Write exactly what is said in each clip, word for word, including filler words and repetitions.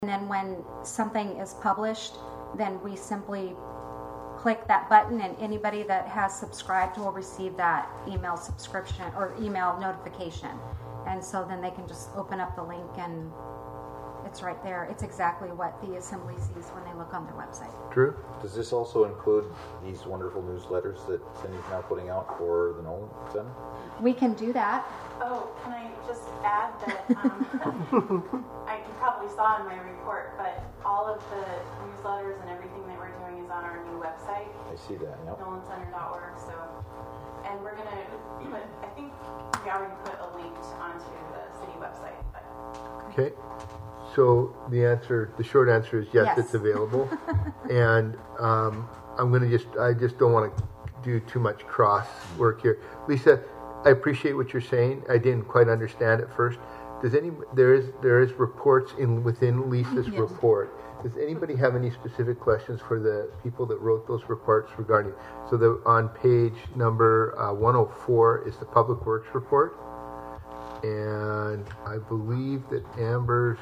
And then when something is published, then we simply click that button, and anybody that has subscribed will receive that email subscription or email notification. And so then they can just open up the link and it's right there. It's exactly what the assembly sees when they look on their website. Drew? Does this also include these wonderful newsletters that Cindy's now putting out for the Nolan Center? We can do that. Oh, can I just add that um, I you probably saw in my report, but all of the newsletters and everything that we're doing is on our new website, I see that, yep. nolan center dot org. So, and we're going to put, I think we already put a link onto the city website. But. Okay. So the answer, the short answer is yes, yes. it's available. And um, I'm going to just, I just don't want to do too much cross work here. Lisa, I appreciate what you're saying. I didn't quite understand at first. Does any, there is, there is reports in within Lisa's yes. report. Does anybody have any specific questions for the people that wrote those reports regarding, so the, on page number uh, one oh four is the Public Works report. And I believe that Amber's,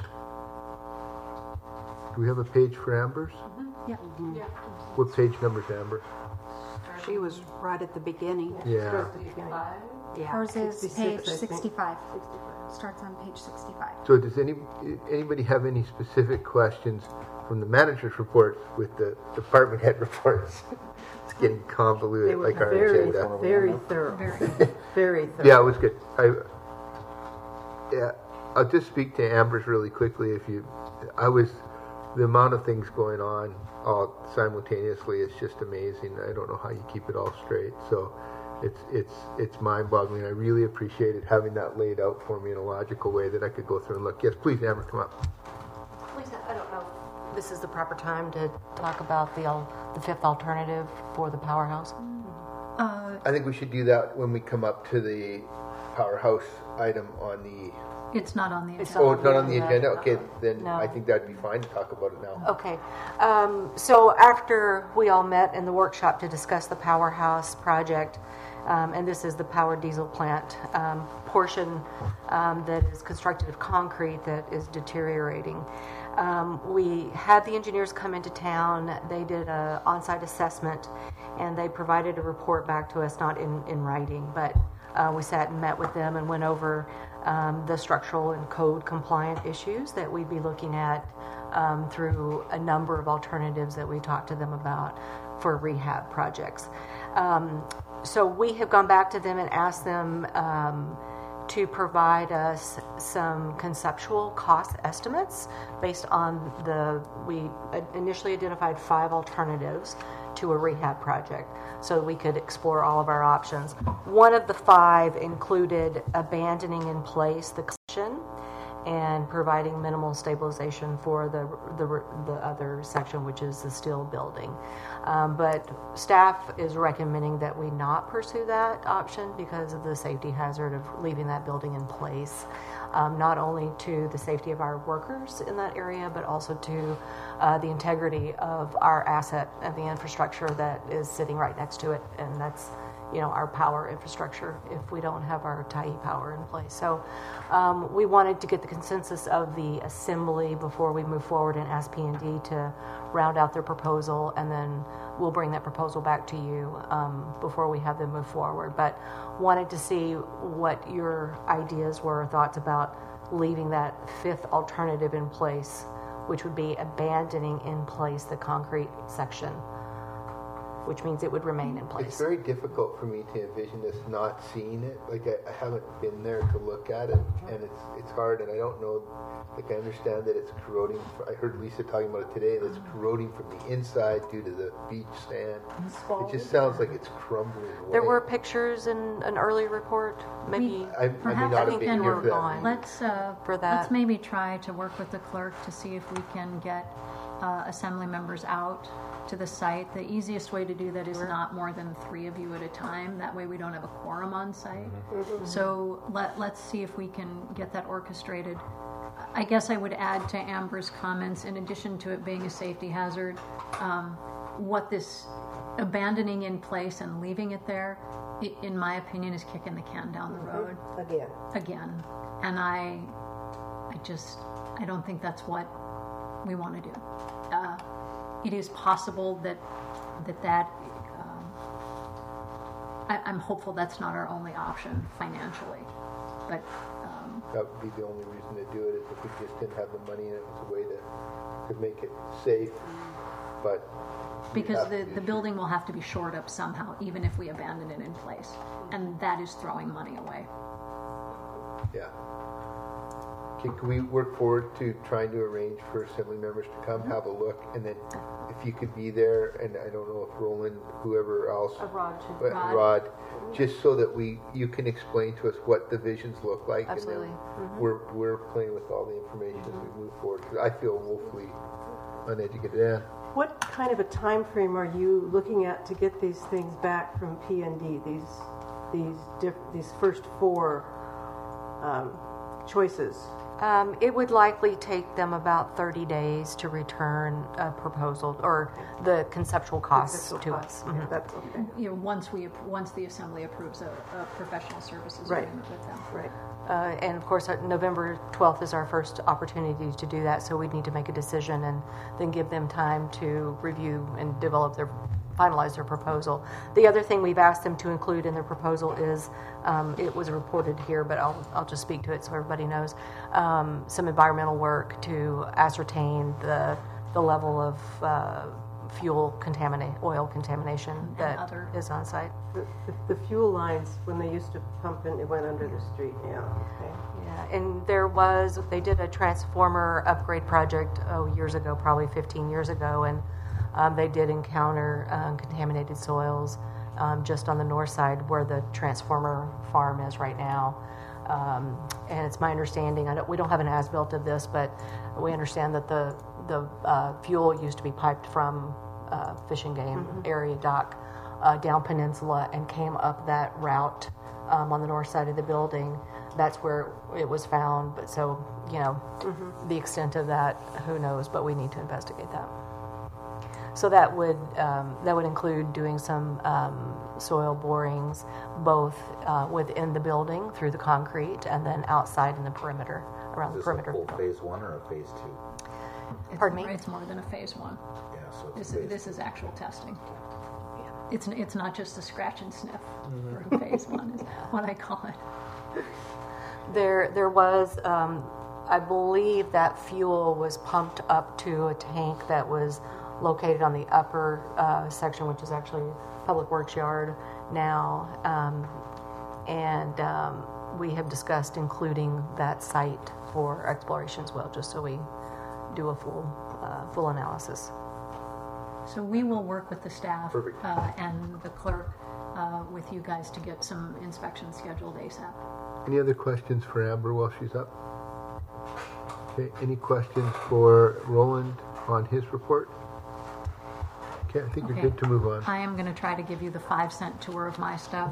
do we have a page for Amber's? Mm-hmm. Yeah. Mm-hmm. Yeah. What page number is Amber? She was right at the beginning. Yeah. Yeah. Hers is page sixty-six, I think. sixty-five. Starts on page sixty-five. So does any anybody have any specific questions from the manager's report with the department head reports? It's getting convoluted, They were like our very, agenda. very thorough. Very. Very thorough. Yeah, it was good. I, yeah, I'll just speak to Amber's really quickly. If you, I was, the amount of things going on all simultaneously is just amazing. I don't know how you keep it all straight. So it's it's it's mind-boggling. I really appreciated having that laid out for me in a logical way that I could go through and look. Yes, please, Amber, come up. Lisa, I don't know if this is the proper time to talk about the al- the fifth alternative for the powerhouse. Uh, I think we should do that when we come up to the powerhouse item on the. It's not on the It's agenda. Oh, it's not on the Yeah. agenda. Okay, then No. I think that'd be fine to talk about it now. Okay, um, so after we all met in the workshop to discuss the powerhouse project, um, and this is the powered diesel plant um, portion um, that is constructed of concrete that is deteriorating. Um, we had the engineers come into town. They did an on-site assessment, and they provided a report back to us, not in, in writing, but uh, we sat and met with them and went over um, the structural and code compliant issues that we'd be looking at um, through a number of alternatives that we talked to them about for rehab projects. Um, so we have gone back to them and asked them um, to provide us some conceptual cost estimates based on the, we initially identified five alternatives to a rehab project so we could explore all of our options. One of the five included abandoning in place the section and providing minimal stabilization for the the, the other section, which is the steel building. Um, but staff is recommending that we not pursue that option because of the safety hazard of leaving that building in place, um, not only to the safety of our workers in that area, but also to uh, the integrity of our asset and the infrastructure that is sitting right next to it, and that's, you know, our power infrastructure if we don't have our T I E power in place. So um, we wanted to get the consensus of the assembly before we move forward and ask P and D to round out their proposal, and then we'll bring that proposal back to you um, before we have them move forward. But wanted to see what your ideas were, thoughts about leaving that fifth alternative in place, which would be abandoning in place the concrete section, which means it would remain in place. It's very difficult for me to envision this not seeing it. Like I, I haven't been there to look at it, and it's it's hard, and I don't know. Like I understand that it's corroding. I heard Lisa talking about it today. That's corroding from the inside due to the beach sand. It just sounds like it's crumbling away. There were pictures in an earlier report, maybe. I, I may Perhaps- not I have think been then here we're for that. gone. Let's uh, For that. let's maybe try to work with the clerk to see if we can get uh, assembly members out to the site. The easiest way to do that is not more than three of you at a time. That way we don't have a quorum on site. Mm-hmm. So let, let's see if we can get that orchestrated. I guess I would add to Amber's comments, in addition to it being a safety hazard, um, what this abandoning in place and leaving it there, i- in my opinion, is kicking the can down the road Again. again. And I, I just, I don't think that's what we want to do. Uh, it is possible that that that um, I, I'm hopeful that's not our only option financially, but um, That would be the only reason to do it, is if we just didn't have the money and it was a way to, to make it safe, but. we because have the, to the issue- building will have to be shored up somehow, even if we abandon it in place, and that is throwing money away. Yeah. Can, can we work forward to trying to arrange for assembly members to come, have a look, and then if you could be there, and I don't know if Roland, whoever else, Rod should- but Rod. Rod, just so that we, you can explain to us what the visions look like, Absolutely. and then we're we're playing with all the information as we move forward. Because I feel woefully uneducated. Yeah. What kind of a time frame are you looking at to get these things back from P and D? These these diff, these first four um, choices. Um, it would likely take them about thirty days to return a proposal or the conceptual costs Conceptual to costs. us. Mhm. Yeah, that's okay. You know, once we ap- once the assembly approves a, a professional services Right. agreement with them. Right. Uh, and of course, uh, November twelfth is our first opportunity to do that, so we'd need to make a decision and then give them time to review and develop their, finalize their proposal. The other thing we've asked them to include in their proposal is, um, it was reported here, but I'll, I'll just speak to it so everybody knows, um, some environmental work to ascertain the, the level of uh, fuel contaminate, oil contamination that other- is on site. The, the, the fuel lines, when they used to pump in, it went under the street. Yeah. Okay. Yeah, and there was, they did a transformer upgrade project, oh, years ago, probably fifteen years ago, and um, they did encounter um, contaminated soils um, just on the north side where the transformer farm is right now. Um, and it's my understanding, I don't, we don't have an as-built of this, but we understand that the, the uh, fuel used to be piped from uh, Fish and Game area dock uh, down Peninsula and came up that route um, on the north side of the building. That's where it was found, but so, you know, the extent of that, who knows, but we need to investigate that. So that would, um, that would include doing some um, soil borings, both uh, within the building through the concrete and then outside in the perimeter, around Is the this a perimeter. full phase one or a phase two? It's Pardon more, me? It's more than a phase one. Yeah, so it's This a is phase. this is actual testing. It's it's not just a scratch and sniff for phase one is what I call it. There, there was, um, I believe that fuel was pumped up to a tank that was located on the upper uh, section, which is actually Public Works Yard now. Um, and um, we have discussed including that site for exploration as well, just so we do a full, uh, full analysis. So we will work with the staff Perfect. uh, and the clerk uh, with you guys to get some inspections scheduled ASAP. Any other questions for Amber while she's up? Okay, any questions for Roland on his report? Okay, I think Okay. you're good to move on. I am going to try to give you the five cent tour of my stuff.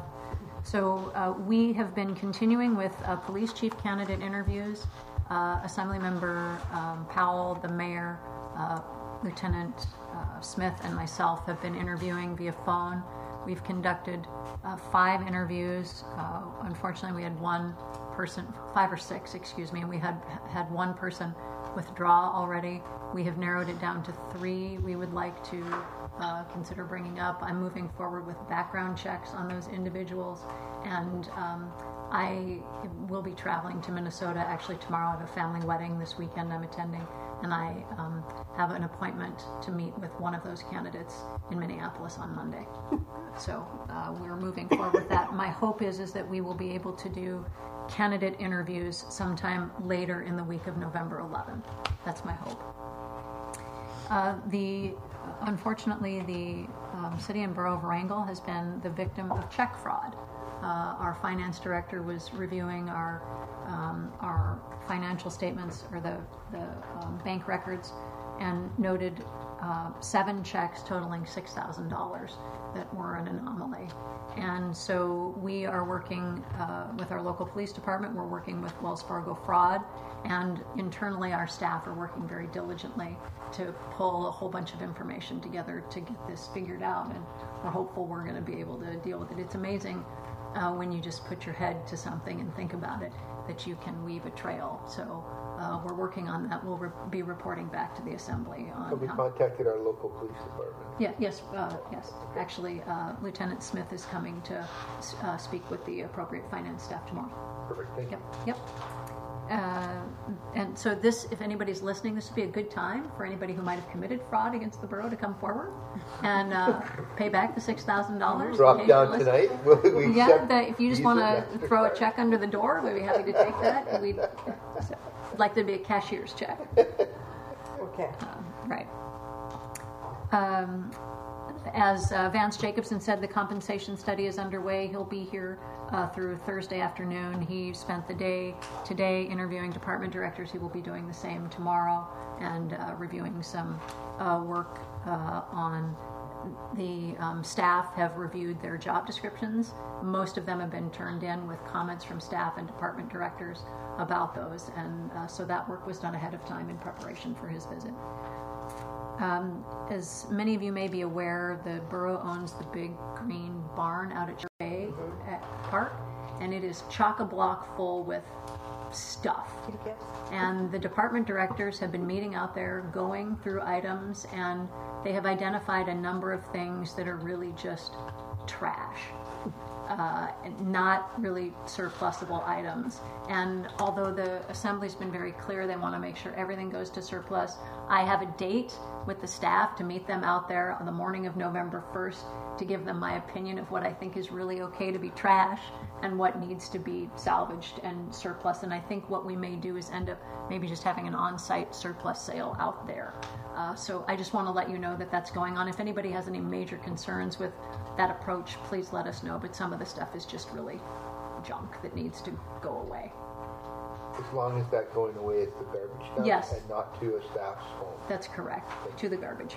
So uh, we have been continuing with uh, police chief candidate interviews. Uh, Assemblymember um, Powell, the mayor, uh, Lieutenant uh, Smith, and myself have been interviewing via phone. We've conducted uh, five interviews. Uh, unfortunately, we had one person, five or six, excuse me. We had had one person withdraw already. We have narrowed it down to three we would like to uh, consider bringing up. I'm moving forward with background checks on those individuals, and um, I will be traveling to Minnesota actually tomorrow. I have a family wedding this weekend I'm attending, and I um, have an appointment to meet with one of those candidates in Minneapolis on Monday. So uh, we're moving forward with that. My hope is is that we will be able to do candidate interviews sometime later in the week of November eleventh. That's my hope. Uh, the unfortunately, the um, city and borough of Wrangell has been the victim of check fraud. Uh, our finance director was reviewing our um, our financial statements or the the um, bank records, and noted uh, seven checks totaling six thousand dollars that were an anomaly. And so we are working uh, with our local police department. We're working with Wells Fargo Fraud, and internally our staff are working very diligently to pull a whole bunch of information together to get this figured out. And we're hopeful we're going to be able to deal with it. It's amazing uh, when you just put your head to something and think about it, that you can weave a trail. So uh, we're working on that. We'll re- be reporting back to the Assembly on Have we how- contacted our local police department? Yeah, yes, uh, yes. Actually, uh, Lieutenant Smith is coming to uh, speak with the appropriate finance staff tomorrow. Perfect, thank you. Yep, yep. Uh, and so this, if anybody's listening, this would be a good time for anybody who might have committed fraud against the borough to come forward and uh, pay back the six thousand dollars. Drop down tonight? Will we Yeah, accept the, if you just Visa, want to MasterCard? throw a check under the door, we'd be happy to take that. We'd so, like there to be a cashier's check. Okay. Right. Um, as uh, Vance Jacobson said, the compensation study is underway. He'll be here uh, through Thursday afternoon. He spent the day today interviewing department directors. He will be doing the same tomorrow and uh, reviewing some uh, work uh, on the um, staff have reviewed their job descriptions. Most of them have been turned in with comments from staff and department directors about those, and uh, so that work was done ahead of time in preparation for his visit. Um, as many of you may be aware, the borough owns the big green barn out at Bay at Park, and it is chock-a-block full with stuff. And the department directors have been meeting out there, going through items, and they have identified a number of things that are really just trash. Uh, not really surplusable items. And although the Assembly's been very clear they want to make sure everything goes to surplus, I have a date with the staff to meet them out there on the morning of November first to give them my opinion of what I think is really okay to be trash and what needs to be salvaged and surplus. And I think what we may do is end up maybe just having an on-site surplus sale out there. Uh, so I just want to let you know that that's going on. If anybody has any major concerns with that approach, please let us know. But some of the stuff is just really junk that needs to go away. As long as that going away is the garbage dump Yes. and not to a staff's home. That's correct, to the garbage.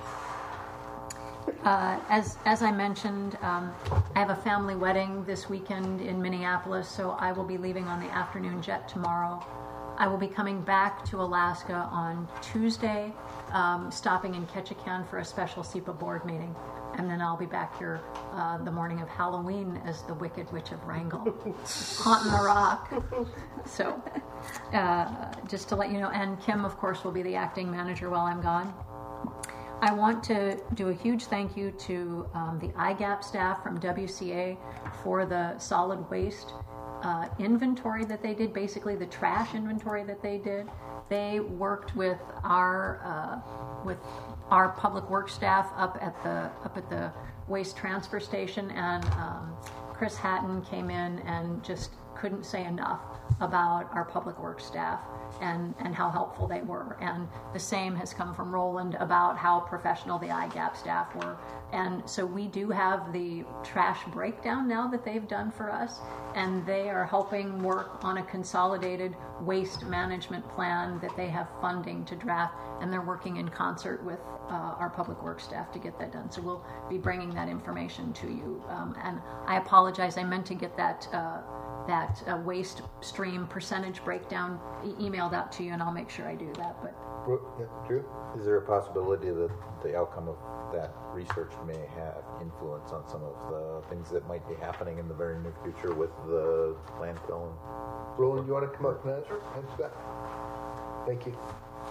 Uh, as as I mentioned, um, I have a family wedding this weekend in Minneapolis, so I will be leaving on the afternoon jet tomorrow. I will be coming back to Alaska on Tuesday, um, stopping in Ketchikan for a special SEPA board meeting, and then I'll be back here uh, the morning of Halloween as the Wicked Witch of Wrangell, haunting the rock. So, uh, just to let you know, and Kim, of course, will be the acting manager while I'm gone. I want to do a huge thank you to um, the I GAP staff from W C A for the solid waste uh, inventory that they did, basically the trash inventory that they did. They worked with our uh, with our public works staff up at the up at the waste transfer station, and um, Chris Hatton came in and just couldn't say enough about our public works staff and, and how helpful they were. And the same has come from Roland about how professional the I GAP staff were. And so we do have the trash breakdown now that they've done for us, and they are helping work on a consolidated waste management plan that they have funding to draft, and they're working in concert with uh, our public works staff to get that done. So we'll be bringing that information to you. Um, and I apologize, I meant to get that uh, that uh, waste stream percentage breakdown e- emailed out to you, and I'll make sure I do that. But Yeah, Drew? Is there a possibility that the outcome of that research may have influence on some of the things that might be happening in the very near future with the landfill? And Roland, you want to come up and answer, answer that? Thank you.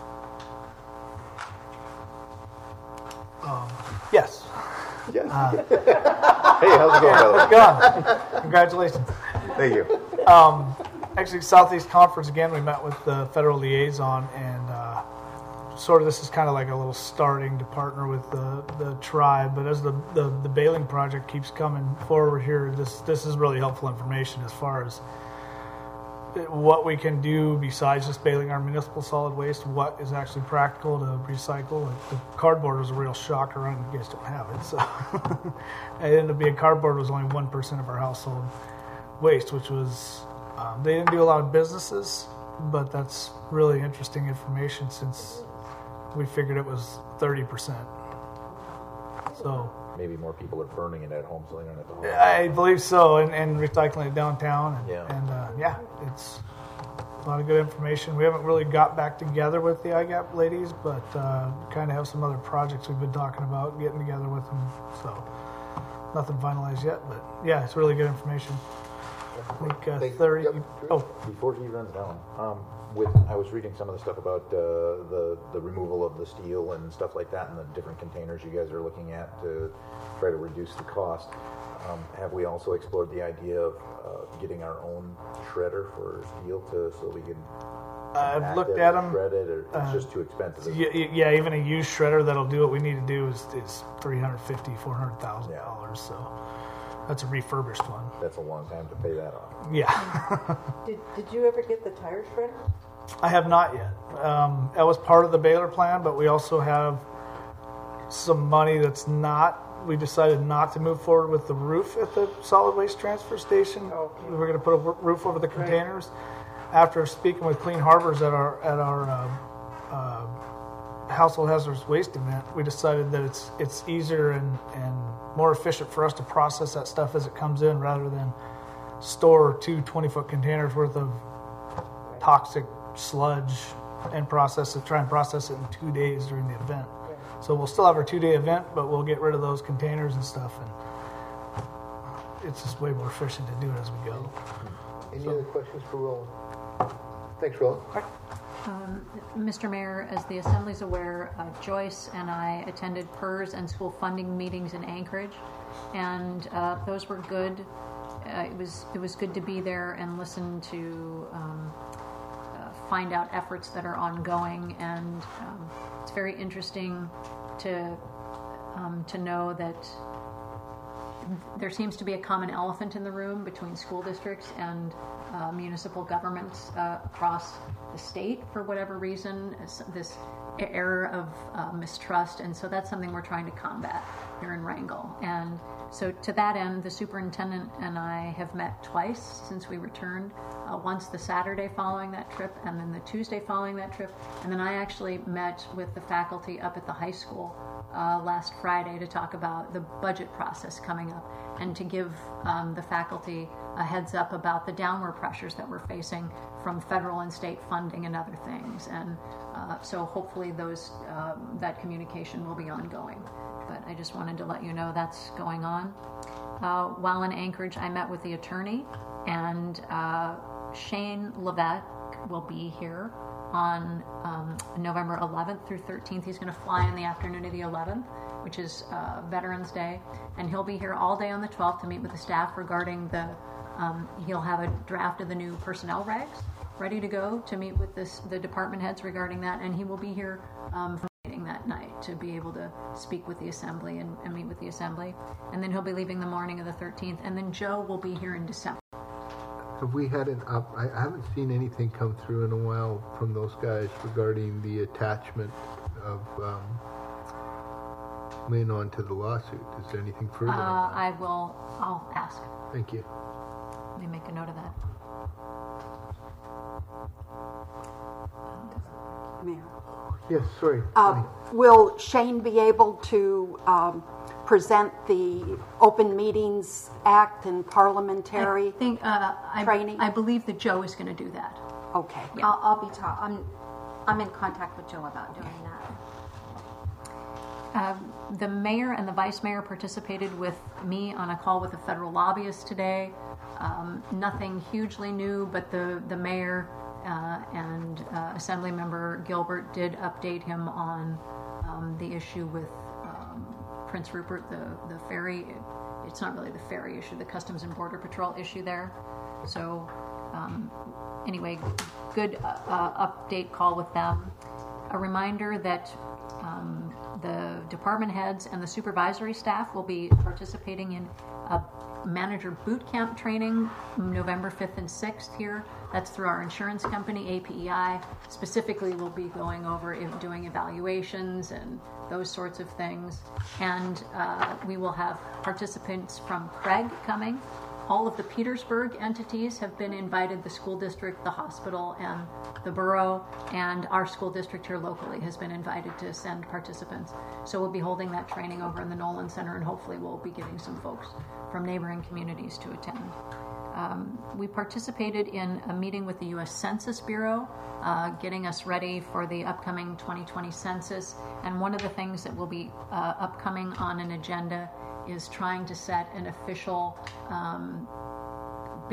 Um, yes. Yes. hey, how's it going, brother? Go on. Congratulations. Thank you. Um, actually, Southeast Conference again. We met with the federal liaison, and uh, sort of this is kind of like a little starting to partner with the, the tribe. But as the, the the baling project keeps coming forward here, this this is really helpful information as far as what we can do besides just baling our municipal solid waste. What is actually practical to recycle? Like the cardboard was a real shocker. I you guys don't have it, so it ended up being cardboard was only one percent of our household waste, which was um, they didn't do a lot of businesses, but that's really interesting information since we figured it was thirty percent. So Maybe more people are burning it at home, so they don't have to. I believe so, and, and recycling it downtown, and Yeah. and uh, yeah, it's a lot of good information. We haven't really got back together with the I GAP ladies, but uh, kind of have some other projects we've been talking about getting together with them. So nothing finalized yet, but yeah, it's really good information. I think uh, Thank- thirty. yep, sure. Oh, Before he runs down, um, with, I was reading some of the stuff about uh, the, the removal of the steel and stuff like that and the different containers you guys are looking at to try to reduce the cost. Um, have we also explored the idea of uh, getting our own shredder for steel to, so we can I've compact looked it at or 'em. shred it, or it's Uh, just too expensive? yeah, yeah, even a used shredder that'll do what we need to do is, is three hundred fifty, four hundred thousand dollars. So that's a refurbished one. That's a long time to pay that off. Yeah. Did, did you ever get the tire shredder? I have not yet. Um, that was part of the Baylor plan, but we also have some money that's not. We decided not to move forward with the roof at the solid waste transfer station. Okay. We were going to put a roo- roof over the containers. After speaking with Clean Harbors at our at our uh, uh, household hazardous waste event, we decided that it's it's easier and, and more efficient for us to process that stuff as it comes in rather than store two twenty-foot containers worth of toxic sludge and process it, try and process it in two days during the event. So we'll still have our two-day event, but we'll get rid of those containers and stuff, and it's just way more efficient to do it as we go. Any other questions for Roland? Thanks, Roland. Mister Mayor, as the Assembly's aware, uh, Joyce and I attended P E R S and school funding meetings in Anchorage, and uh, those were good. Uh, it was it was good to be there and listen to um, uh, find out efforts that are ongoing, and um, it's very interesting to um, to know that there seems to be a common elephant in the room between school districts and uh, municipal governments uh, across the state for whatever reason, this error of uh, mistrust, and so that's something we're trying to combat here in Wrangell. And so to that end, the superintendent and I have met twice since we returned, uh, once the Saturday following that trip and then the Tuesday following that trip, and then I actually met with the faculty up at the high school Uh, last Friday to talk about the budget process coming up and to give um, the faculty a heads up about the downward pressures that we're facing from federal and state funding and other things. And uh, so hopefully those um, that communication will be ongoing. But I just wanted to let you know that's going on. Uh, while in Anchorage, I met with the attorney, and uh, Shane Levesque will be here on um, November eleventh through thirteenth. He's going to fly in the afternoon of the eleventh, which is uh, Veterans Day, and he'll be here all day on the twelfth to meet with the staff regarding the, um, he'll have a draft of the new personnel regs ready to go to meet with this, the department heads regarding that, and he will be here um, for the meeting that night to be able to speak with the assembly and, and meet with the assembly. And then he'll be leaving the morning of the thirteenth, and then Joe will be here in December. Have we had an up? I I haven't seen anything come through in a while from those guys regarding the attachment of um, Lynn onto the lawsuit. Is there anything further? Uh, on that? I will, I'll ask. Thank you. Let me make a note of that. Mayor. Yes, sorry. Uh, Bonnie. Will Shane be able to um, present the Open Meetings Act and parliamentary? I think, uh, I, training? I believe that Joe is going to do that. Okay. I'll, I'll be ta- I'm, I'm in contact with Joe about doing that. Um, the mayor and the vice mayor participated with me on a call with a federal lobbyist today. Um, nothing hugely new, but the, the mayor uh, and uh, Assembly Member Gilbert did update him on um, the issue with um, Prince Rupert, the, the ferry. It's not really the ferry issue, the Customs and Border Patrol issue there. So um, anyway, good uh, uh, update call with them. A reminder that um, the department heads and the supervisory staff will be participating in a manager boot camp training November fifth and sixth here. That's through our insurance company, A P E I. Specifically, we'll be going over if doing evaluations and those sorts of things. And uh, we will have participants from Craig coming. All of the Petersburg entities have been invited, the school district, the hospital, and the borough, and our school district here locally has been invited to send participants. So we'll be holding that training over in the Nolan Center, and hopefully we'll be getting some folks from neighboring communities to attend. Um, we participated in a meeting with the U S Census Bureau, uh, getting us ready for the upcoming twenty twenty census, and one of the things that will be uh, upcoming on an agenda is trying to set an official um,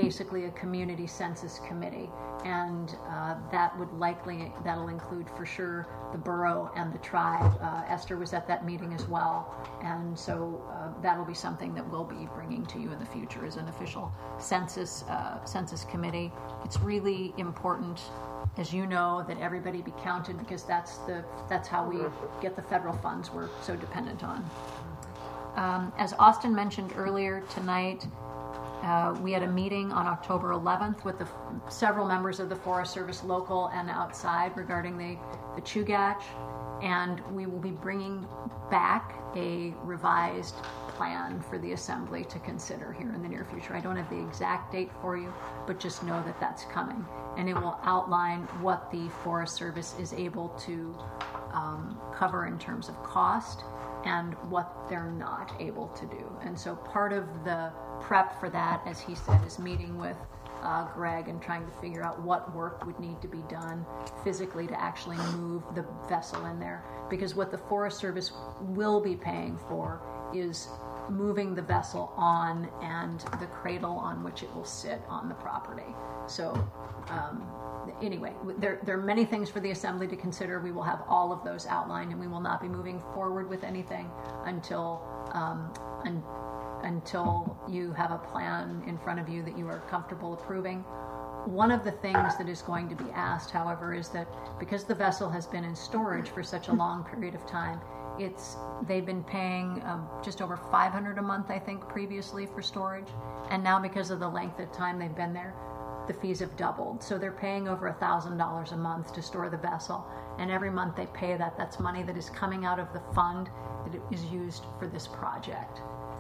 basically a community census committee, and uh, that would likely, that'll include for sure the borough and the tribe. Uh, Esther was at that meeting as well, and so uh, that'll be something that we'll be bringing to you in the future as an official census uh, census committee. It's really important, as you know, that everybody be counted, because that's the that's how we get the federal funds we're so dependent on. Um, as Austin mentioned earlier tonight, uh, we had a meeting on October eleventh with the, several members of the Forest Service, local and outside, regarding the, the Chugach, and we will be bringing back a revised plan for the Assembly to consider here in the near future. I don't have the exact date for you, but just know that that's coming, and it will outline what the Forest Service is able to um, cover in terms of cost and what they're not able to do. And so part of the prep for that, as he said, is meeting with uh, Greg and trying to figure out what work would need to be done physically to actually move the vessel in there. Because what the Forest Service will be paying for is moving the vessel on and the cradle on which it will sit on the property. So um, anyway, there, there are many things for the Assembly to consider. We will have all of those outlined, and we will not be moving forward with anything until um, un, until you have a plan in front of you that you are comfortable approving. One of the things that is going to be asked, however, is that because the vessel has been in storage for such a long period of time, it's they've been paying um, just over five hundred dollars a month, I think, previously for storage, and now because of the length of time they've been there, the fees have doubled. So they're paying over one thousand dollars a month to store the vessel, and every month they pay that. That's money that is coming out of the fund that is used for this project.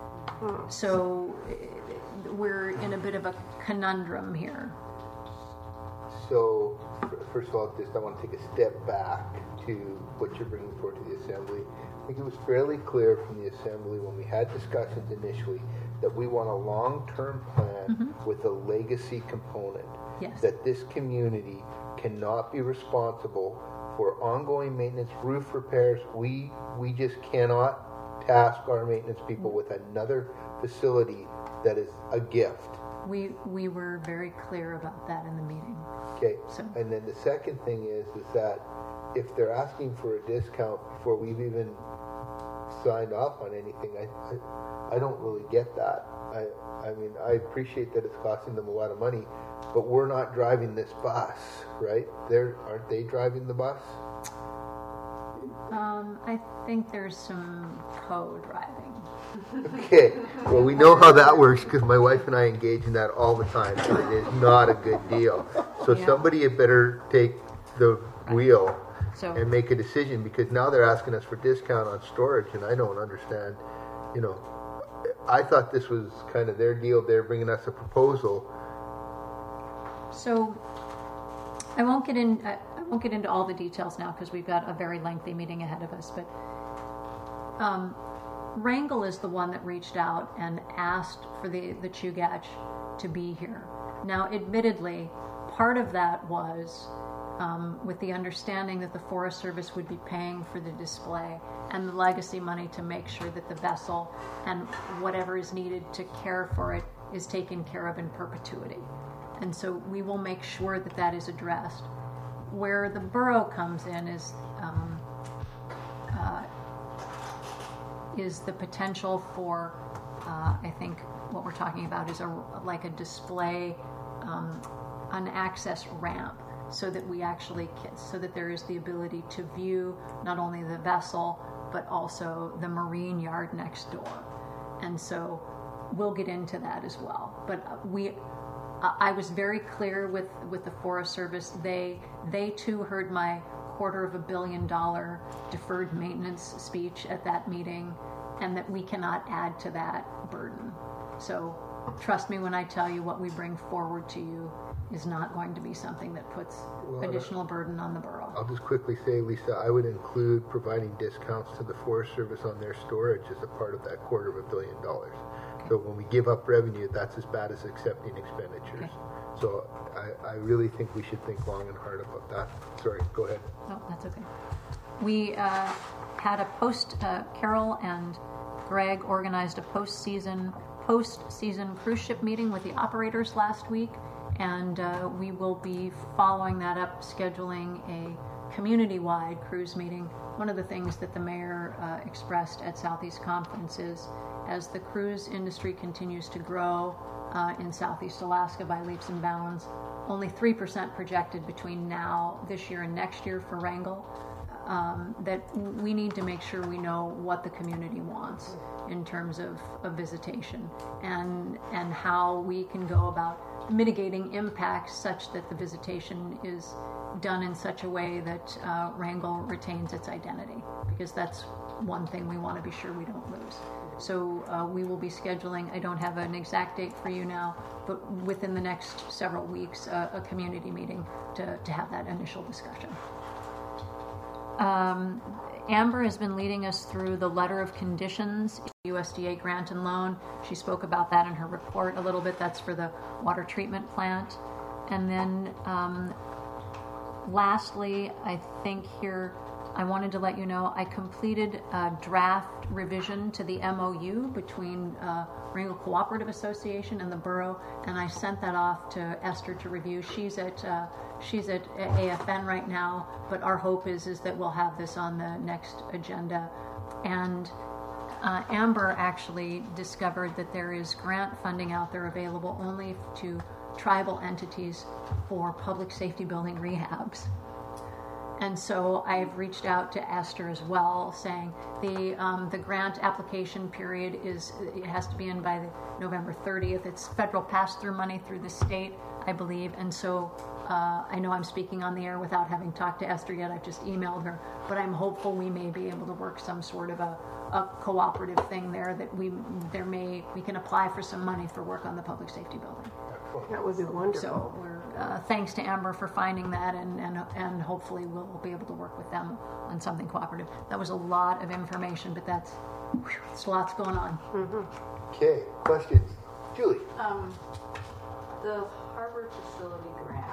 So we're in a bit of a conundrum here. So, first of all, just I want to take a step back to what you're bringing forward to the Assembly. I think it was fairly clear from the Assembly when we had discussions initially that we want a long-term plan mm-hmm. with a legacy component. Yes. That this community cannot be responsible for ongoing maintenance, roof repairs. We we just cannot task our maintenance people with another facility that is a gift. We we were very clear about that in the meeting. Okay. So. And then the second thing is is that if they're asking for a discount before we've even signed off on anything, I, I I don't really get that. I I mean, I appreciate that it's costing them a lot of money, but we're not driving this bus, right? They're aren't they driving the bus? Um, I think there's some co-driving. Okay. Well, we know how that works because my wife and I engage in that all the time, and it is not a good deal. So Yeah. somebody had better take the wheel So and make a decision, because now they're asking us for discount on storage, and I don't understand. You know, I thought this was kind of their deal. They're bringing us a proposal. So I won't get in. I I won't get into all the details now because we've got a very lengthy meeting ahead of us. But um, Wrangell is the one that reached out and asked for the the Chugach to be here. Now, admittedly, part of that was um, with the understanding that the Forest Service would be paying for the display and the legacy money to make sure that the vessel and whatever is needed to care for it is taken care of in perpetuity. And so we will make sure that that is addressed. Where the borough comes in is um, uh, is the potential for, uh, I think what we're talking about is a like a display, um, an access ramp, so that we actually so that there is the ability to view not only the vessel but also the marine yard next door. And so we'll get into that as well. But we. I was very clear with, with the Forest Service. They they too heard my quarter of a billion dollar deferred maintenance speech at that meeting, and that we cannot add to that burden. So trust me when I tell you what we bring forward to you is not going to be something that puts Well, additional burden on the borough. I'll just quickly say, Lisa, I would include providing discounts to the Forest Service on their storage as a part of that quarter of a billion dollars. So when we give up revenue, that's as bad as accepting expenditures. Okay. So I, I really think we should think long and hard about that. Sorry, go ahead. Oh, that's okay. We uh, had a post, uh, Carol and Greg organized a post-season post-season cruise ship meeting with the operators last week, and uh, we will be following that up, scheduling a community-wide cruise meeting. One of the things that the mayor uh, expressed at Southeast Conference is, as the cruise industry continues to grow uh, in Southeast Alaska by leaps and bounds, only three percent projected between now, this year, and next year for Wrangell. Um, that we need to make sure we know what the community wants in terms of, of visitation, and and how we can go about mitigating impacts such that the visitation is done in such a way that uh, Wrangell retains its identity, because that's one thing we want to be sure we don't lose. So uh, we will be scheduling, I don't have an exact date for you now, but within the next several weeks, uh, a community meeting to, to have that initial discussion. Um, Amber has been leading us through the letter of conditions, U S D A grant and loan. She spoke about that in her report a little bit. That's for the water treatment plant. And then um, lastly, I think here I wanted to let you know I completed a draft revision to the M O U between uh, Wrangell Cooperative Association and the borough, and I sent that off to Esther to review. She's at uh, she's at A F N right now, but our hope is is that we'll have this on the next agenda. And uh, Amber actually discovered that there is grant funding out there available only to tribal entities for public safety building rehabs. And so I've reached out to Esther as well, saying the um, the grant application period is, it has to be in by the November thirtieth. It's federal pass-through money through the state, I believe. And so uh, I know I'm speaking on the air without having talked to Esther yet. I've just emailed her. But I'm hopeful we may be able to work some sort of a, a cooperative thing there, that we there may we can apply for some money for work on the public safety building. That would be wonderful. So we're, uh, thanks to Amber for finding that, and, and, and hopefully we'll be able to work with them on something cooperative. That was a lot of information, but that's, whew, there's lots going on. Mm-hmm. Okay, questions? Julie? Um, the harbor facility grant,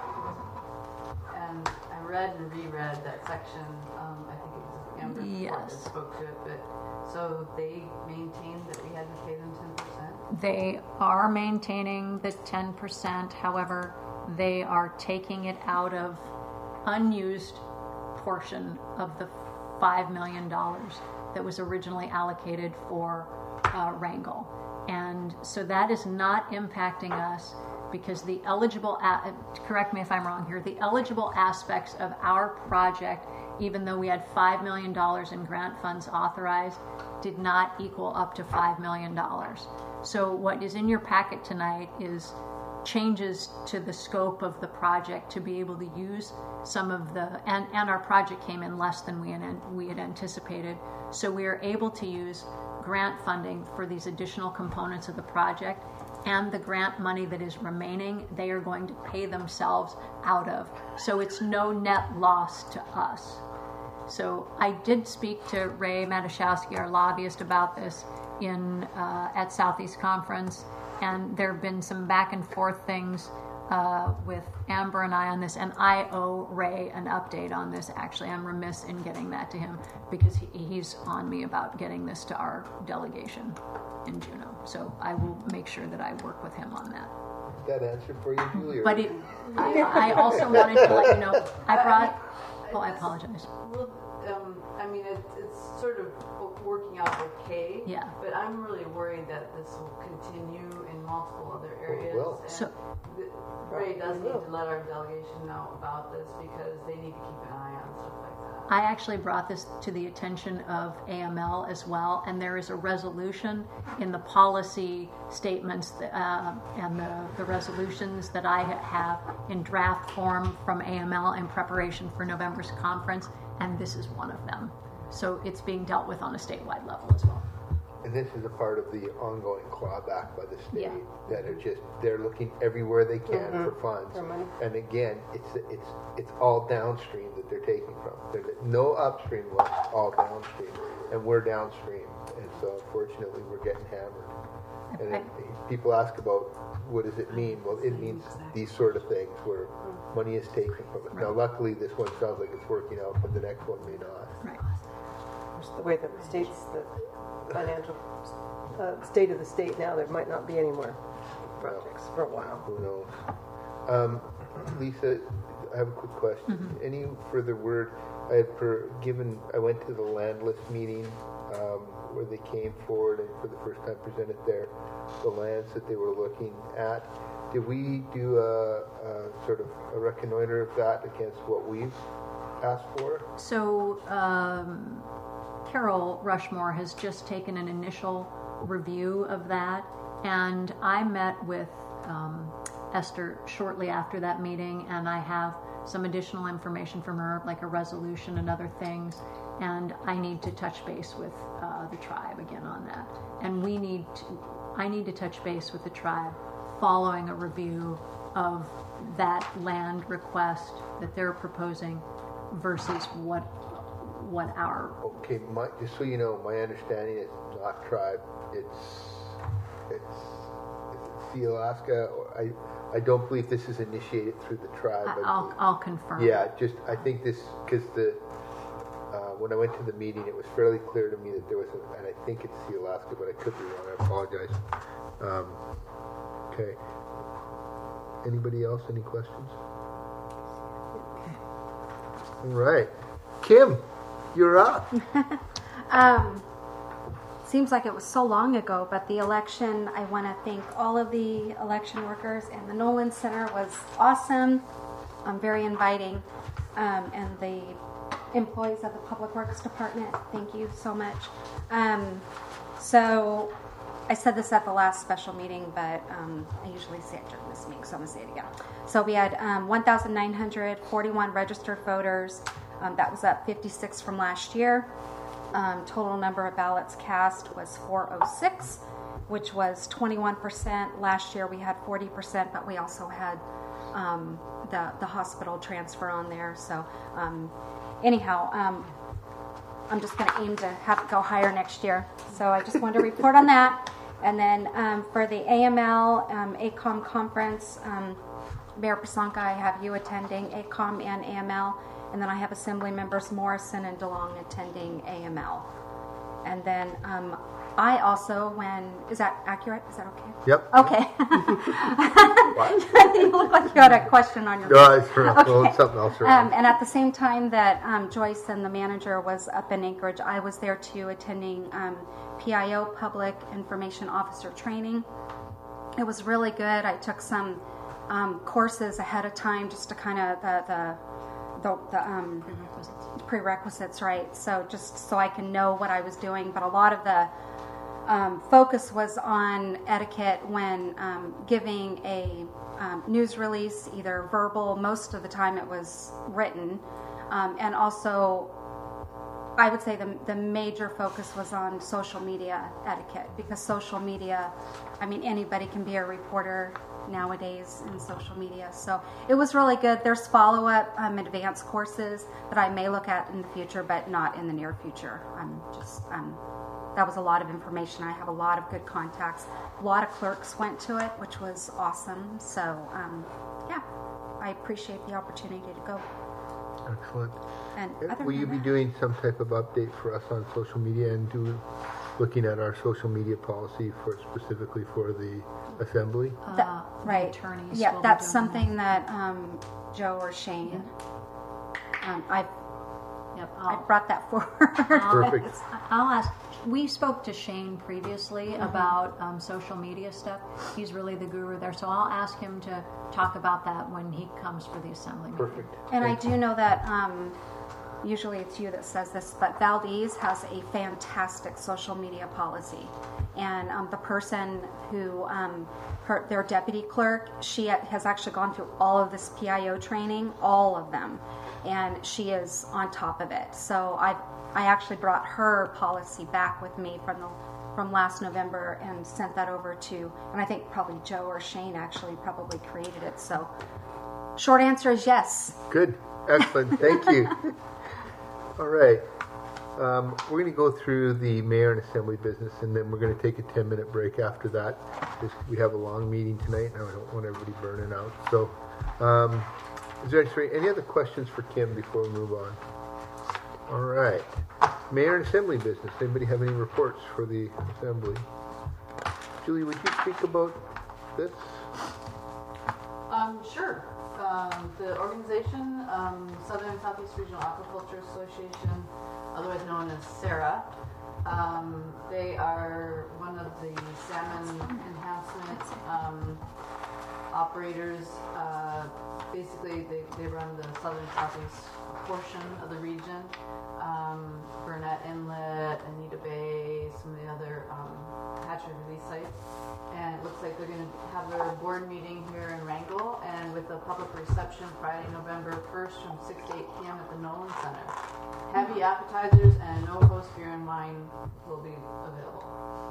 and I read and reread that section, um, I think it was Amber's report that Yes. spoke to it, but so they maintained that we had to pay them ten percent? They are maintaining the ten percent. However, they are taking it out of unused portion of the five million dollars that was originally allocated for uh, Wrangell. And so that is not impacting us, because the eligible, a- correct me if I'm wrong here, the eligible aspects of our project, even though we had five million dollars in grant funds authorized, did not equal up to five million dollars. So what is in your packet tonight is changes to the scope of the project to be able to use some of the, and, and our project came in less than we had, we had anticipated. So we are able to use grant funding for these additional components of the project, and the grant money that is remaining, they are going to pay themselves out of. So it's no net loss to us. So I did speak to Ray Matuszewski, our lobbyist, about this in uh, at Southeast Conference, and there have been some back and forth things uh, with Amber and I on this, and I owe Ray an update on this. Actually, I'm remiss in getting that to him, because he, he's on me about getting this to our delegation in Juneau. So I will make sure that I work with him on that. That answer for you, Julie? or- But it, I, I also wanted to let you know, I brought, oh, I apologize. Well, um, I mean, it, it's sort of working out okay. Yeah. But I'm really worried that this will continue in multiple other areas. will. And So- the- Ray does need to let our delegation know about this, because they need to keep an eye on stuff like that. I actually brought this to the attention of A M L as well, and there is a resolution in the policy statements uh, and the, the resolutions that I have in draft form from A M L in preparation for November's conference, and this is one of them. So it's being dealt with on a statewide level as well. And this is a part of the ongoing clawback by the state, Yeah. that are just, they're looking everywhere they can Mhm. for funds. For money. And again, it's it's it's all downstream that they're taking from. There's no upstream ones, all downstream. And we're downstream. And so unfortunately, we're getting hammered. And I- it, people ask about, what does it mean? Well, it means these sort of things where money is taken from it. Now, luckily, this one sounds like it's working out, but the next one may not. Right. Just the way that the state's, the financial uh, state of the state now, there might not be any more projects for a while. Who knows? Um, Lisa, I have a quick question. Mm-hmm. Any further word? I had per, given, I went to the land list meeting um, where they came forward and for the first time presented their, the lands that they were looking at. Did we do a, a sort of a reconnoiter of that against what we've asked for? So um, Carol Rushmore has just taken an initial review of that, and I met with um, Esther shortly after that meeting, and I have some additional information from her, like a resolution and other things, and I need to touch base with uh, the tribe again on that. And we need to, I need to touch base with the tribe following a review of that land request that they're proposing versus what what our... Okay, my, just so you know, my understanding is not tribe. It's it's it's the Alaska. Or I I don't believe this is initiated through the tribe. I, I'll I'll confirm. Yeah, just I think this because the uh, when I went to the meeting, it was fairly clear to me that there was a, and I think it's the Alaska, but I could be wrong. I apologize. Um, okay. Anybody else? Any questions? All right, Kim, you're up. Um, seems like it was so long ago, but the election, I want to thank all of the election workers, and the Nolan Center was awesome, um, very inviting, um, and the employees of the Public Works Department, thank you so much. Um, so I said this at the last special meeting, but um, I usually say it during this meeting, so I'm going to say it again. So we had um, one thousand nine hundred forty-one registered voters. Um, that was up fifty-six from last year. Um, total number of ballots cast was four oh six, which was twenty-one percent. Last year we had forty percent, but we also had um, the, the hospital transfer on there. So um, anyhow, um, I'm just going to aim to have it go higher next year. So I just wanted to report on that. And then um, for the A M L, um, A C O M conference, um, Mayor Pasanka, I have you attending A C O M and A M L. And then I have Assembly Members Morrison and DeLong attending A M L. And then um, I also, when, is that accurate? Is that okay? Yep. Okay. You look like you had a question on your No, it's, for, okay. well, it's something else. Um, and at the same time that um, Joyce and the manager was up in Anchorage, I was there too attending um, P I O, Public Information Officer Training. It was really good. I took some um, courses ahead of time just to kind of the, the the, the um, prerequisites. prerequisites, right? So just so I can know what I was doing. But a lot of the um, focus was on etiquette when um, giving a um, news release, either verbal, most of the time it was written, um, and also I would say the, the major focus was on social media etiquette, because social media, I mean, anybody can be a reporter nowadays in social media. So it was really good. There's follow-up um, advanced courses that I may look at in the future, but not in the near future. I'm just, um, that was a lot of information. I have a lot of good contacts. A lot of clerks went to it, which was awesome. So, um, yeah, I appreciate the opportunity to go. Excellent. And Uh, other Will you than be that- doing some type of update for us on social media and do looking at our social media policy for specifically for the assembly? That- Uh, the right. attorneys Yeah, will be that's doing something that um, Joe or Shane. Um, I Yep, I I'll, brought that forward. Perfect. I'll ask. We spoke to Shane previously about um, social media stuff. He's really the guru there, so I'll ask him to talk about that when he comes for the assembly meeting. Perfect. And I do know that um, usually it's you that says this, but Valdez has a fantastic social media policy. And um, the person who, um, her, their deputy clerk, she has actually gone through all of this P I O training, all of them, and she is on top of it. So I, I actually brought her policy back with me from the from last November and sent that over to, and I think probably Joe or Shane actually probably created it. So short answer is yes. Good. Excellent. Thank you. All right. Um, we're going to go through the mayor and assembly business, and then we're going to take a ten-minute break after that. Just, we have a long meeting tonight, and I don't want everybody burning out. So, um, is there any, any other questions for Kim before we move on? All right. Mayor and Assembly business. Anybody have any reports for the Assembly? Julie, would you speak about this? Um, sure. Um, the organization, um, Southern and Southeast Regional Aquaculture Association, otherwise known as SARA, um, they are one of the salmon enhancement um, operators. Uh, basically, they, they run the Southern Southeast portion of the region. Um, Burnett Inlet, Anita Bay, some of the other um, hatchery release sites. And it looks like they're going to have their board meeting here in Wrangell, and with a public reception Friday, November first from six to eight p.m. at the Nolan Center. Heavy appetizers and no host beer and wine will be available.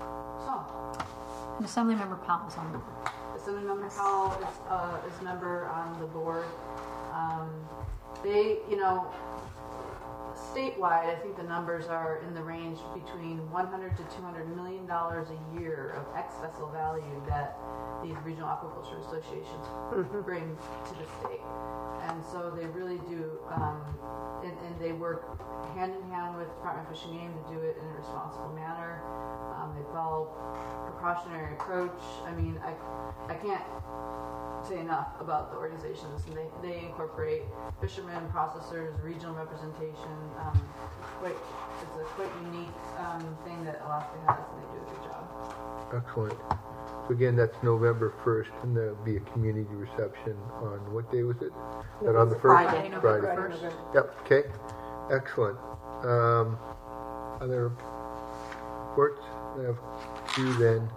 So, And Assemblymember Powell's on the board. Assemblymember Powell is, uh, is member on the board. Um, they, you know, statewide, I think the numbers are in the range between one hundred to two hundred million dollars a year of ex-vessel value that these regional aquaculture associations bring to the state. And so they really do, um, and, and they work hand in hand with Department of Fish and Game to do it in a responsible manner. Um, they follow precautionary approach. I mean, I, I can't say enough about the organizations, and they, they incorporate fishermen, processors, regional representation. Um, quite, it's a quite unique um, thing that Alaska has, and they do a good job. Excellent. So again, that's November first, and there'll be a community reception on, what day was it? That on the first? Friday. November Friday. first. Yep, okay. Excellent. Um, other reports? I have two then.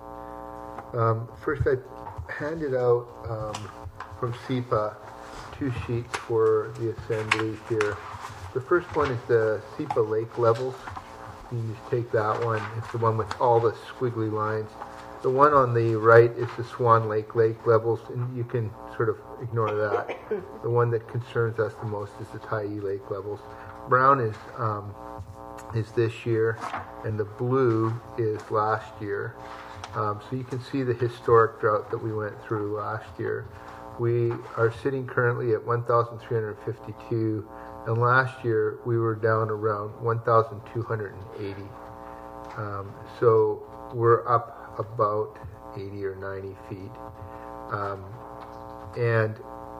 Um, first, I handed out um, from S E P A two sheets for the Assembly here. The first one is the S E P A lake levels. You can just take that one. It's the one with all the squiggly lines. The one on the right is the Swan Lake lake levels, and you can sort of ignore that. The one that concerns us the most is the Tyee lake levels. Brown is um, is this year, and the blue is last year. Um, so you can see the historic drought that we went through last year. We are sitting currently at one thousand three hundred fifty-two, and last year we were down around one thousand two hundred eighty. Um, so we're up about eighty or ninety feet. Um, and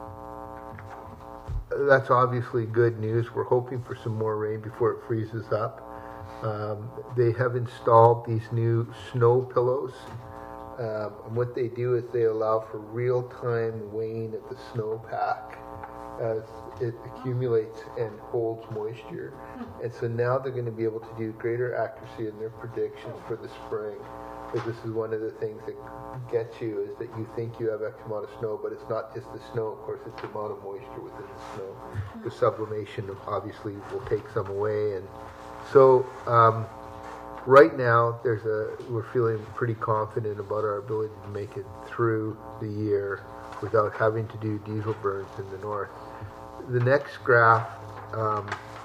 that's obviously good news. We're hoping for some more rain before it freezes up. Um, they have installed these new snow pillows. Um, and what they do is they allow for real-time weighing of the snowpack as it accumulates and holds moisture. And so now they're going to be able to do greater accuracy in their predictions for the spring. Because this is one of the things that gets you, is that you think you have X amount of snow, but it's not just the snow. Of course, it's the amount of moisture within the snow. The sublimation obviously will take some away, and so um, right now there's a we're feeling pretty confident about our ability to make it through the year without having to do diesel burns in the north. The next graph um,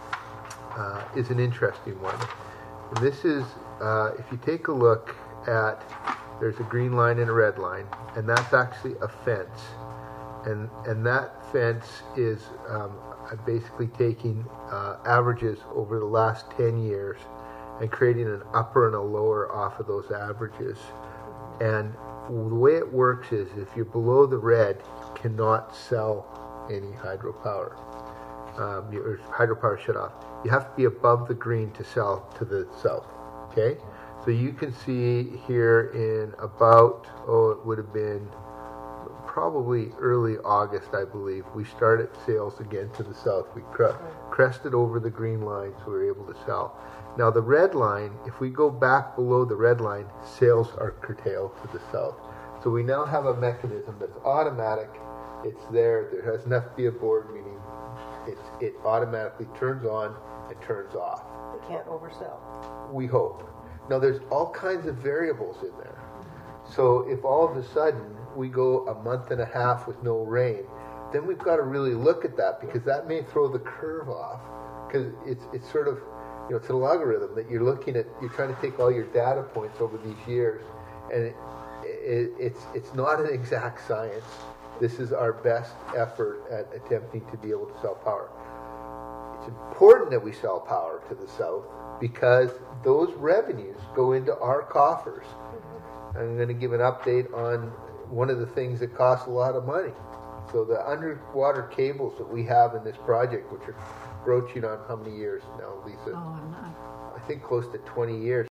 uh, is an interesting one. This is uh, if you take a look at, there's a green line and a red line, and that's actually a fence, and and that fence is um, basically taking uh, averages over the last ten years and creating an upper and a lower off of those averages. And the way it works is, if you're below the red, you cannot sell any hydropower. Um, your hydropower shut off. You have to be above the green to sell to the south. Okay. So you can see here in about, oh, it would have been probably early August, I believe, we started sales again to the south. We cre- crested over the green line, so we were able to sell. Now the red line, if we go back below the red line, sales are curtailed to the south. So we now have a mechanism that's automatic. It's there. There doesn't have to be a board meeting. It's, it automatically turns on and turns off. They can't oversell. We hope. Now, there's all kinds of variables in there. So if all of a sudden we go a month and a half with no rain, then we've got to really look at that, because that may throw the curve off. Because it's it's sort of, you know, it's an algorithm that you're looking at. You're trying to take all your data points over these years, and it, it, it's it's not an exact science. This is our best effort at attempting to be able to sell power. it's important that we sell power to the south because those revenues go into our coffers. I'm going to give an update on one of the things that costs a lot of money. So the underwater cables that we have in this project, which are broaching on how many years now, Lisa? Oh, I'm not. I think close to twenty years.